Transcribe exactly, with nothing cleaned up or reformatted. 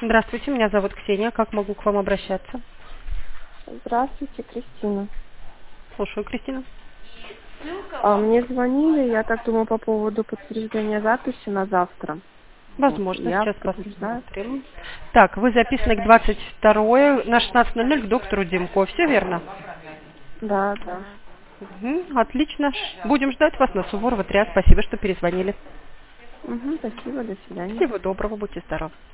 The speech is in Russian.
Здравствуйте, меня зовут Ксения. Как могу к вам обращаться? Здравствуйте, Кристина. Слушаю, Кристина. А, мне звонили, я так думаю, по поводу подтверждения записи на завтра. Вот, Возможно, я сейчас подтверждаю. посмотрим. Так, вы записаны к двадцать второе на шестнадцать ноль ноль к доктору Демко, все верно? Да, да. Мгм, отлично. Будем ждать вас на Суворова три. Спасибо, что перезвонили. Угу, спасибо, до свидания. Всего доброго, будьте здоровы.